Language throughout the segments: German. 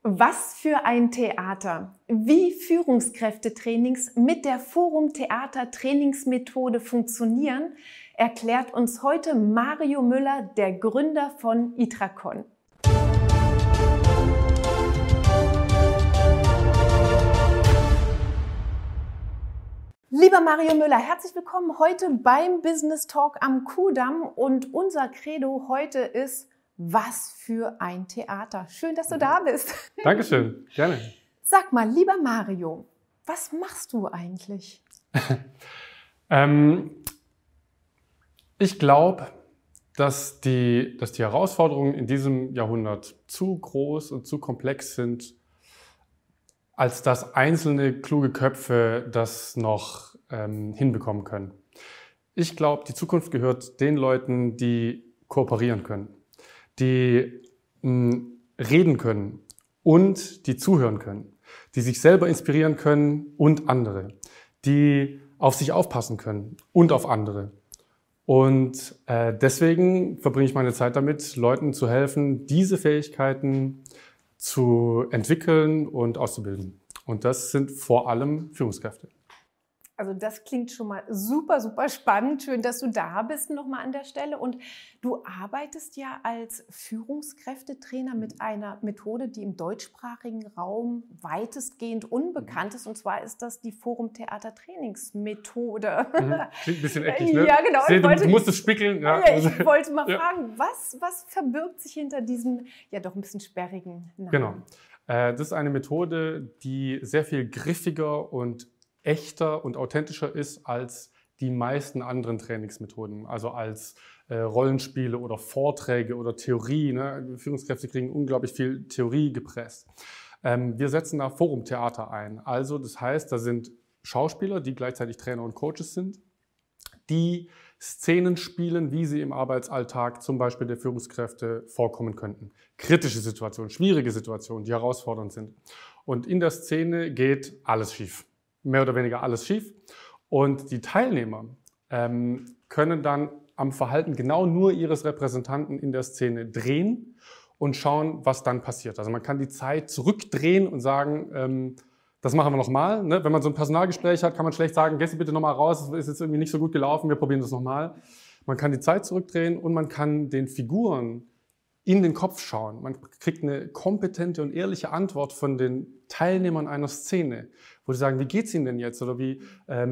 Was für ein Theater! Wie Führungskräftetrainings mit der Forum Theater Trainingsmethode funktionieren, erklärt uns heute Mario Müller, der Gründer von Itracon. Lieber Mario Müller, herzlich willkommen heute beim Business Talk am Kudamm und unser Credo heute ist: Was für ein Theater. Schön, dass du da bist. Dankeschön, gerne. Sag mal, lieber Mario, was machst du eigentlich? Ich glaube, dass die Herausforderungen in diesem Jahrhundert zu groß und zu komplex sind, als dass einzelne kluge Köpfe das noch hinbekommen können. Ich glaube, die Zukunft gehört den Leuten, die kooperieren können, die reden können und die zuhören können, die sich selber inspirieren können und andere, die auf sich aufpassen können und auf andere. Und deswegen verbringe ich meine Zeit damit, Leuten zu helfen, diese Fähigkeiten zu entwickeln und auszubilden. Und das sind vor allem Führungskräfte. Also das klingt schon mal super, super spannend. Schön, dass du da bist nochmal an der Stelle. Und du arbeitest ja als Führungskräftetrainer mit einer Methode, die im deutschsprachigen Raum weitestgehend unbekannt ist. Und zwar ist das die Forum Theater Trainingsmethode. Klingt ein bisschen eckig, ne? Ja, genau. Du musst es spickeln. Ja. Ich wollte mal fragen, was verbirgt sich hinter diesem ja doch ein bisschen sperrigen Namen? Genau. Das ist eine Methode, die sehr viel griffiger und echter und authentischer ist als die meisten anderen Trainingsmethoden, also als Rollenspiele oder Vorträge oder Theorie. Ne? Führungskräfte kriegen unglaublich viel Theorie gepresst. Wir setzen da Forum-Theater ein. Also das heißt, da sind Schauspieler, die gleichzeitig Trainer und Coaches sind, die Szenen spielen, wie sie im Arbeitsalltag zum Beispiel der Führungskräfte vorkommen könnten. Kritische Situationen, schwierige Situationen, die herausfordernd sind. Und in der Szene geht alles schief. Mehr oder weniger alles schief. Und die Teilnehmer können dann am Verhalten genau nur ihres Repräsentanten in der Szene drehen und schauen, was dann passiert. Also man kann die Zeit zurückdrehen und sagen, das machen wir nochmal. Ne? Wenn man so ein Personalgespräch hat, kann man schlecht sagen, geh bitte nochmal raus, es ist jetzt irgendwie nicht so gut gelaufen, wir probieren das nochmal. Man kann die Zeit zurückdrehen und man kann den Figuren in den Kopf schauen. Man kriegt eine kompetente und ehrliche Antwort von den Teilnehmern einer Szene, wo die sagen, wie geht's Ihnen denn jetzt? Oder wie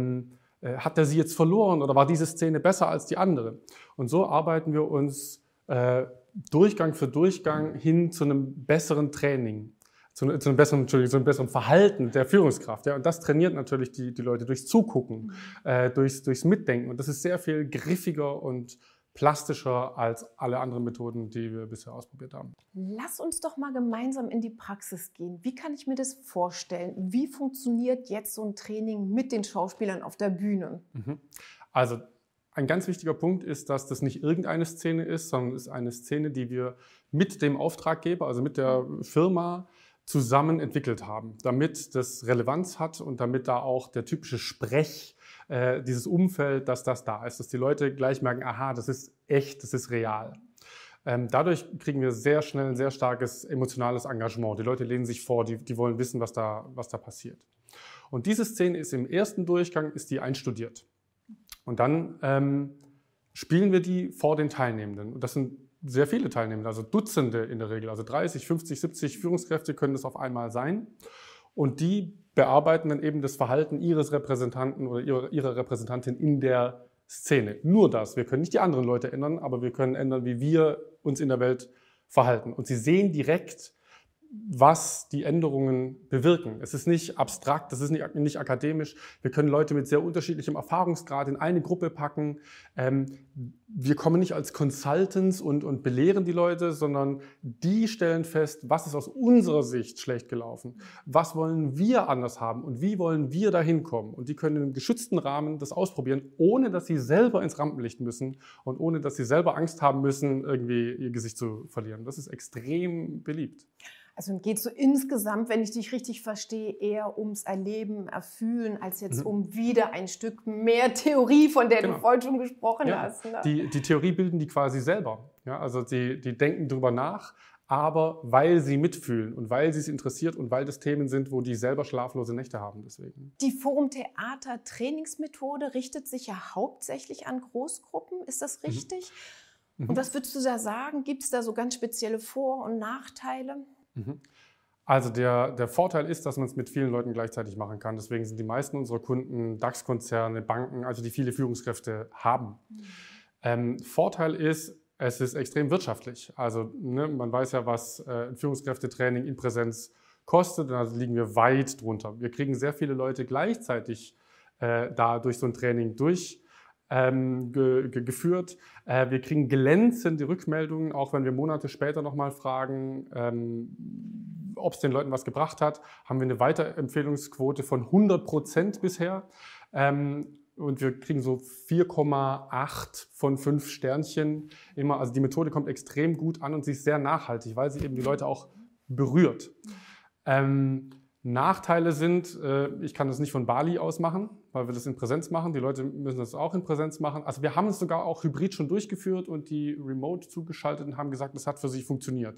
hat er sie jetzt verloren? Oder war diese Szene besser als die andere? Und so arbeiten wir uns Durchgang für Durchgang hin zu einem besseren Training, zu einem besseren Verhalten der Führungskraft. Ja? Und das trainiert natürlich die Leute durchs Zugucken, durchs Mitdenken. Und das ist sehr viel griffiger und plastischer als alle anderen Methoden, die wir bisher ausprobiert haben. Lass uns doch mal gemeinsam in die Praxis gehen. Wie kann ich mir das vorstellen? Wie funktioniert jetzt so ein Training mit den Schauspielern auf der Bühne? Also ein ganz wichtiger Punkt ist, dass das nicht irgendeine Szene ist, sondern es ist eine Szene, die wir mit dem Auftraggeber, also mit der Firma, zusammen entwickelt haben, damit das Relevanz hat und damit da auch der typische Sprech, dieses Umfeld, dass das da ist, dass die Leute gleich merken, aha, das ist echt, das ist real. Dadurch kriegen wir sehr schnell ein sehr starkes emotionales Engagement. Die Leute lehnen sich vor, die wollen wissen, was da passiert. Und diese Szene ist im ersten Durchgang ist die einstudiert. Und dann spielen wir die vor den Teilnehmenden. Und das sind sehr viele Teilnehmende, also Dutzende in der Regel, also 30, 50, 70 Führungskräfte können das auf einmal sein. Und die bearbeiten dann eben das Verhalten ihres Repräsentanten oder ihrer Repräsentantin in der Szene. Nur das. Wir können nicht die anderen Leute ändern, aber wir können ändern, wie wir uns in der Welt verhalten. Und sie sehen direkt, was die Änderungen bewirken. Es ist nicht abstrakt, es ist nicht akademisch. Wir können Leute mit sehr unterschiedlichem Erfahrungsgrad in eine Gruppe packen. Wir kommen nicht als Consultants und belehren die Leute, sondern die stellen fest, was ist aus unserer Sicht schlecht gelaufen. Was wollen wir anders haben und wie wollen wir dahin kommen? Und die können in einem geschützten Rahmen das ausprobieren, ohne dass sie selber ins Rampenlicht müssen und ohne dass sie selber Angst haben müssen, irgendwie ihr Gesicht zu verlieren. Das ist extrem beliebt. Also geht es so insgesamt, wenn ich dich richtig verstehe, eher ums Erleben, Erfühlen, als jetzt um wieder ein Stück mehr Theorie, von der du vorhin schon gesprochen hast. Ne? Die Theorie bilden die quasi selber. Ja, also die denken drüber nach, aber weil sie mitfühlen und weil sie es interessiert und weil das Themen sind, wo die selber schlaflose Nächte haben. Deswegen. Die Forum Theater Trainingsmethode richtet sich ja hauptsächlich an Großgruppen, ist das richtig? Und was würdest du da sagen? Gibt es da so ganz spezielle Vor- und Nachteile? Also der Vorteil ist, dass man es mit vielen Leuten gleichzeitig machen kann. Deswegen sind die meisten unserer Kunden DAX-Konzerne, Banken, also die viele Führungskräfte haben. Vorteil ist, es ist extrem wirtschaftlich. Also man weiß ja, was ein Führungskräftetraining in Präsenz kostet. Da liegen wir weit drunter. Wir kriegen sehr viele Leute gleichzeitig da durch so ein Training geführt. Wir kriegen glänzende Rückmeldungen, auch wenn wir Monate später nochmal fragen, ob es den Leuten was gebracht hat. Haben wir eine Weiterempfehlungsquote von 100% bisher. Und wir kriegen so 4,8 von 5 Sternchen immer. Also die Methode kommt extrem gut an und sie ist sehr nachhaltig, weil sie eben die Leute auch berührt. Nachteile sind, ich kann das nicht von Bali aus machen, weil wir das in Präsenz machen. Die Leute müssen das auch in Präsenz machen. Also wir haben es sogar auch hybrid schon durchgeführt und die remote zugeschalteten haben gesagt, das hat für sie funktioniert.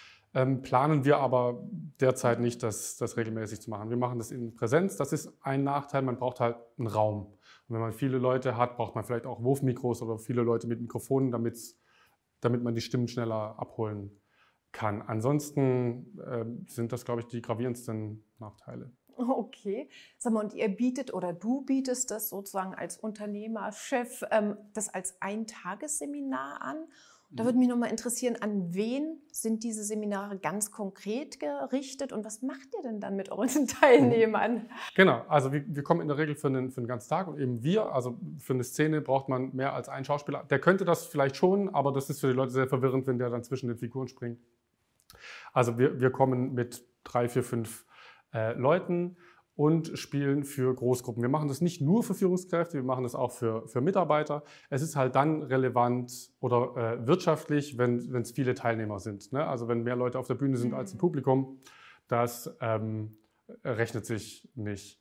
Planen wir aber derzeit nicht, das regelmäßig zu machen. Wir machen das in Präsenz. Das ist ein Nachteil, man braucht halt einen Raum. Und wenn man viele Leute hat, braucht man vielleicht auch Wurfmikros oder viele Leute mit Mikrofonen, damit man die Stimmen schneller abholen kann. Ansonsten sind das, glaube ich, die gravierendsten Nachteile. Okay. Sag mal, und ihr bietet oder du bietest das sozusagen als Unternehmer, Chef, das als Eintagesseminar an. Da würde mich nochmal interessieren, an wen sind diese Seminare ganz konkret gerichtet und was macht ihr denn dann mit euren Teilnehmern? Genau, also wir kommen in der Regel für einen ganzen Tag und eben also für eine Szene braucht man mehr als einen Schauspieler. Der könnte das vielleicht schon, aber das ist für die Leute sehr verwirrend, wenn der dann zwischen den Figuren springt. Also wir kommen mit 3, 4, 5 Leuten und spielen für Großgruppen. Wir machen das nicht nur für Führungskräfte, wir machen das auch für Mitarbeiter. Es ist halt dann relevant oder wirtschaftlich, wenn es viele Teilnehmer sind. Ne? Also wenn mehr Leute auf der Bühne sind als im Publikum, das rechnet sich nicht.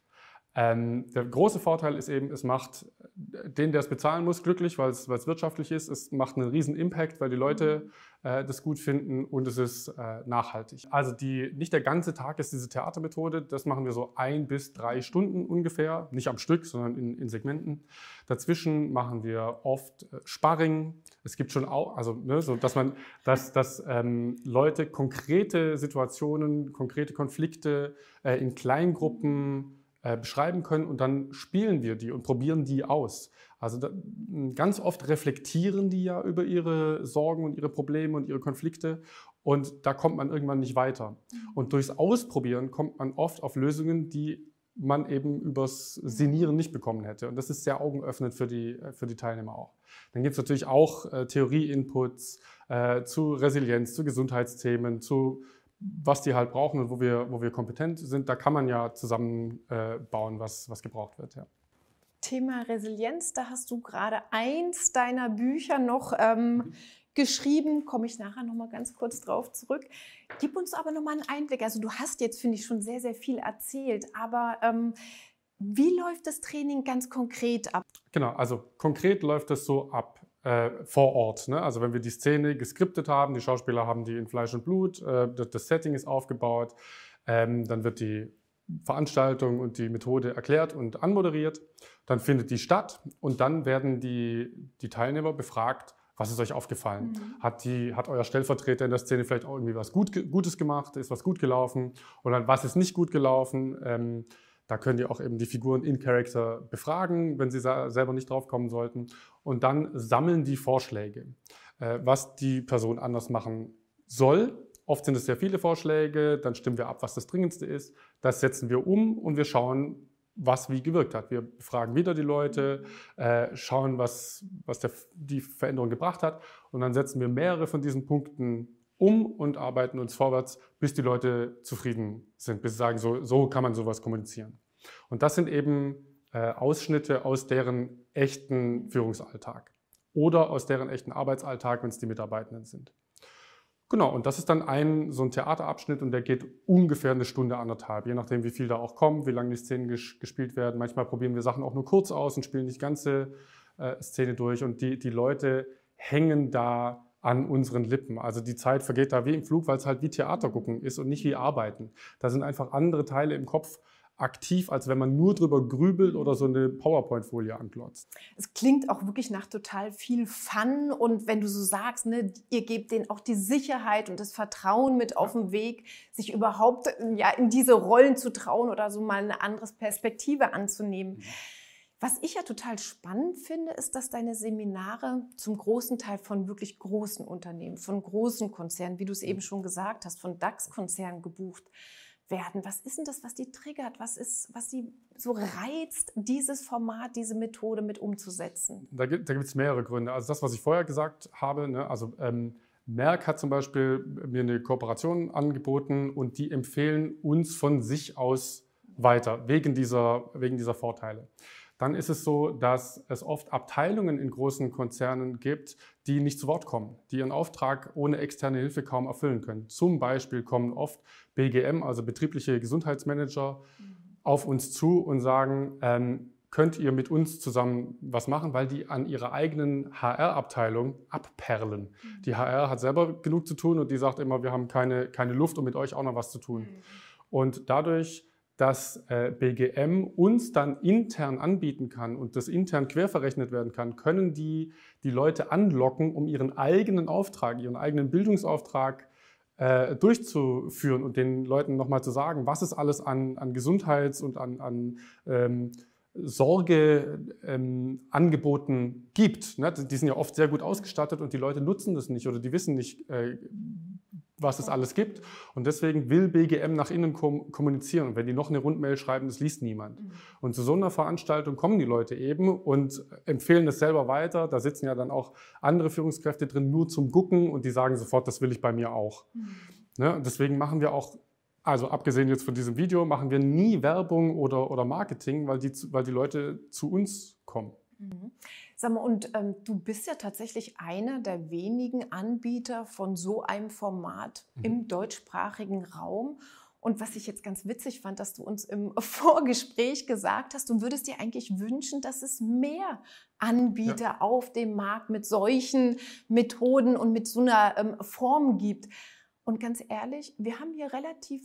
Der große Vorteil ist eben, es macht den, der es bezahlen muss, glücklich, weil es wirtschaftlich ist. Es macht einen riesen Impact, weil die Leute das gut finden und es ist nachhaltig. Also nicht der ganze Tag ist diese Theatermethode. Das machen wir so 1 bis 3 Stunden ungefähr. Nicht am Stück, sondern in Segmenten. Dazwischen machen wir oft Sparring. Es gibt schon auch, also so, dass Leute konkrete Situationen, konkrete Konflikte in Kleingruppen beschreiben können und dann spielen wir die und probieren die aus. Also ganz oft reflektieren die ja über ihre Sorgen und ihre Probleme und ihre Konflikte und da kommt man irgendwann nicht weiter. Und durchs Ausprobieren kommt man oft auf Lösungen, die man eben übers Sinnieren nicht bekommen hätte. Und das ist sehr augenöffnend für die Teilnehmer auch. Dann gibt es natürlich auch Theorie-Inputs zu Resilienz, zu Gesundheitsthemen, zu was die halt brauchen und wo wir kompetent sind. Da kann man ja zusammen bauen, was gebraucht wird. Ja. Thema Resilienz, da hast du gerade eins deiner Bücher noch geschrieben, komme ich nachher noch mal ganz kurz drauf zurück. Gib uns aber noch mal einen Einblick. Also du hast jetzt, finde ich, schon sehr, sehr viel erzählt, aber wie läuft das Training ganz konkret ab? Genau, also konkret läuft das so ab vor Ort. Ne? Also wenn wir die Szene geskriptet haben, die Schauspieler haben die in Fleisch und Blut, das Setting ist aufgebaut, dann wird die Veranstaltung und die Methode erklärt und anmoderiert, dann findet die statt und dann werden die Teilnehmer befragt, was ist euch aufgefallen? Hat euer Stellvertreter in der Szene vielleicht auch irgendwie was Gutes gemacht? Ist was gut gelaufen? Oder was ist nicht gut gelaufen? Da könnt ihr auch eben die Figuren in Character befragen, wenn sie selber nicht drauf kommen sollten. Und dann sammeln die Vorschläge, was die Person anders machen soll. Oft sind es sehr viele Vorschläge, dann stimmen wir ab, was das Dringendste ist. Das setzen wir um und wir schauen, was wie gewirkt hat. Wir befragen wieder die Leute, schauen, was die Veränderung gebracht hat. Und dann setzen wir mehrere von diesen Punkten um und arbeiten uns vorwärts, bis die Leute zufrieden sind, bis sie sagen, so kann man sowas kommunizieren. Und das sind eben Ausschnitte aus deren echten Führungsalltag oder aus deren echten Arbeitsalltag, wenn es die Mitarbeitenden sind. Genau, und das ist dann so ein Theaterabschnitt und der geht ungefähr 1 Stunde, 1,5, je nachdem, wie viel da auch kommt, wie lange die Szenen gespielt werden. Manchmal probieren wir Sachen auch nur kurz aus und spielen die ganze Szene durch und die Leute hängen da an unseren Lippen. Also die Zeit vergeht da wie im Flug, weil es halt wie Theater gucken ist und nicht wie Arbeiten. Da sind einfach andere Teile im Kopf aktiv, als wenn man nur drüber grübelt oder so eine PowerPoint-Folie anglotzt. Es klingt auch wirklich nach total viel Fun und wenn du so sagst, ne, ihr gebt denen auch die Sicherheit und das Vertrauen mit auf den Weg, sich überhaupt ja, in diese Rollen zu trauen oder so mal eine andere Perspektive anzunehmen. Was ich ja total spannend finde, ist, dass deine Seminare zum großen Teil von wirklich großen Unternehmen, von großen Konzernen, wie du es eben schon gesagt hast, von DAX-Konzernen gebucht werden. Was ist denn das, was die triggert? Was sie so reizt, dieses Format, diese Methode mit umzusetzen? Da gibt es mehrere Gründe. Also das, was ich vorher gesagt habe, ne, Merck hat zum Beispiel mir eine Kooperation angeboten und die empfehlen uns von sich aus weiter, wegen dieser Vorteile. Dann ist es so, dass es oft Abteilungen in großen Konzernen gibt, die nicht zu Wort kommen, die ihren Auftrag ohne externe Hilfe kaum erfüllen können. Zum Beispiel kommen oft BGM, also betriebliche Gesundheitsmanager, auf uns zu und sagen, könnt ihr mit uns zusammen was machen, weil die an ihrer eigenen HR-Abteilung abperlen. Die HR hat selber genug zu tun und die sagt immer, wir haben keine Luft, um mit euch auch noch was zu tun. Und dadurch, dass BGM uns dann intern anbieten kann und das intern querverrechnet werden kann, können die Leute anlocken, um ihren eigenen Auftrag, ihren eigenen Bildungsauftrag durchzuführen und den Leuten nochmal zu sagen, was es alles an Gesundheits- und an Sorgeangeboten gibt. Ne? Die sind ja oft sehr gut ausgestattet und die Leute nutzen das nicht oder die wissen nicht, was es alles gibt. Und deswegen will BGM nach innen kommunizieren. Und wenn die noch eine Rundmail schreiben, das liest niemand. Und zu so einer Veranstaltung kommen die Leute eben und empfehlen das selber weiter. Da sitzen ja dann auch andere Führungskräfte drin, nur zum Gucken und die sagen sofort, das will ich bei mir auch. Ne? Und deswegen machen wir auch, also abgesehen jetzt von diesem Video, machen wir nie Werbung oder Marketing, weil die Leute zu uns kommen. Sag mal, und du bist ja tatsächlich einer der wenigen Anbieter von so einem Format im deutschsprachigen Raum. Und was ich jetzt ganz witzig fand, dass du uns im Vorgespräch gesagt hast, du würdest dir eigentlich wünschen, dass es mehr Anbieter auf dem Markt mit solchen Methoden und mit so einer Form gibt. Und ganz ehrlich, wir haben hier relativ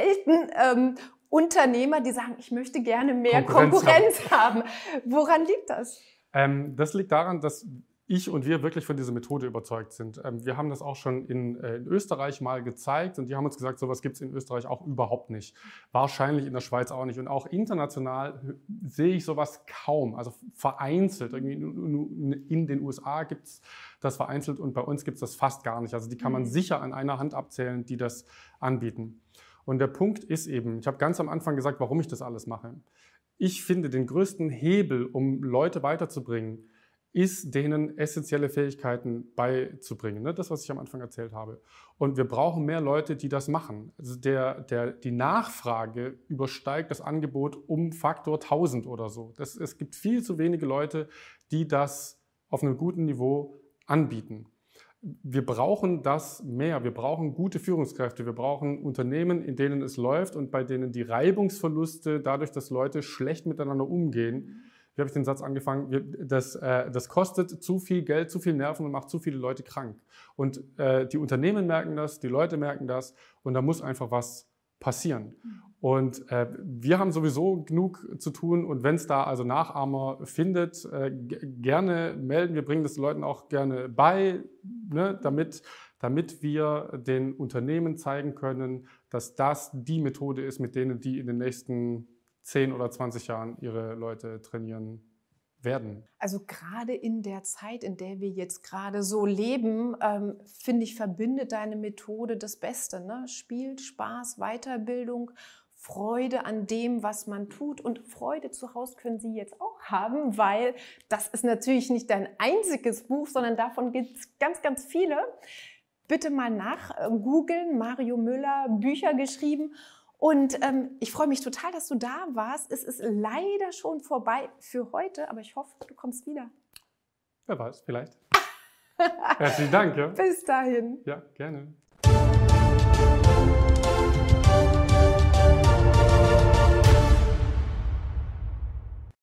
selten Unternehmer, die sagen, ich möchte gerne mehr Konkurrenz haben. Woran liegt das? Das liegt daran, dass ich und wir wirklich von dieser Methode überzeugt sind. Wir haben das auch schon in Österreich mal gezeigt und die haben uns gesagt, sowas gibt es in Österreich auch überhaupt nicht. Wahrscheinlich in der Schweiz auch nicht. Und auch international sehe ich sowas kaum, also vereinzelt. Irgendwie in den USA gibt es das vereinzelt und bei uns gibt es das fast gar nicht. Also die kann man sicher an einer Hand abzählen, die das anbieten. Und der Punkt ist eben, ich habe ganz am Anfang gesagt, warum ich das alles mache. Ich finde, den größten Hebel, um Leute weiterzubringen, ist, denen essentielle Fähigkeiten beizubringen. Ne? Das, was ich am Anfang erzählt habe. Und wir brauchen mehr Leute, die das machen. Also die Nachfrage übersteigt das Angebot um Faktor 1000 oder so. Es gibt viel zu wenige Leute, die das auf einem guten Niveau anbieten. Wir brauchen das mehr. Wir brauchen gute Führungskräfte. Wir brauchen Unternehmen, in denen es läuft und bei denen die Reibungsverluste, dadurch, dass Leute schlecht miteinander umgehen, wie habe ich den Satz angefangen? Das kostet zu viel Geld, zu viel Nerven und macht zu viele Leute krank. Und die Unternehmen merken das, die Leute merken das und da muss einfach was passieren. Und wir haben sowieso genug zu tun und wenn es da also Nachahmer findet, gerne melden. Wir bringen das den Leuten auch gerne bei, ne, damit wir den Unternehmen zeigen können, dass das die Methode ist, mit denen die in den nächsten 10 oder 20 Jahren ihre Leute trainieren werden. Also gerade in der Zeit, in der wir jetzt gerade so leben, finde ich, verbindet deine Methode das Beste. Ne? Spiel, Spaß, Weiterbildung, Freude an dem, was man tut. Und Freude zu Hause können Sie jetzt auch haben, weil das ist natürlich nicht dein einziges Buch, sondern davon gibt es ganz, ganz viele. Bitte mal nachgoogeln, Mario Müller, Bücher geschrieben. Und ich freue mich total, dass du da warst. Es ist leider schon vorbei für heute, aber ich hoffe, du kommst wieder. Wer weiß, vielleicht. Herzlichen Dank. Ja. Bis dahin. Ja, gerne.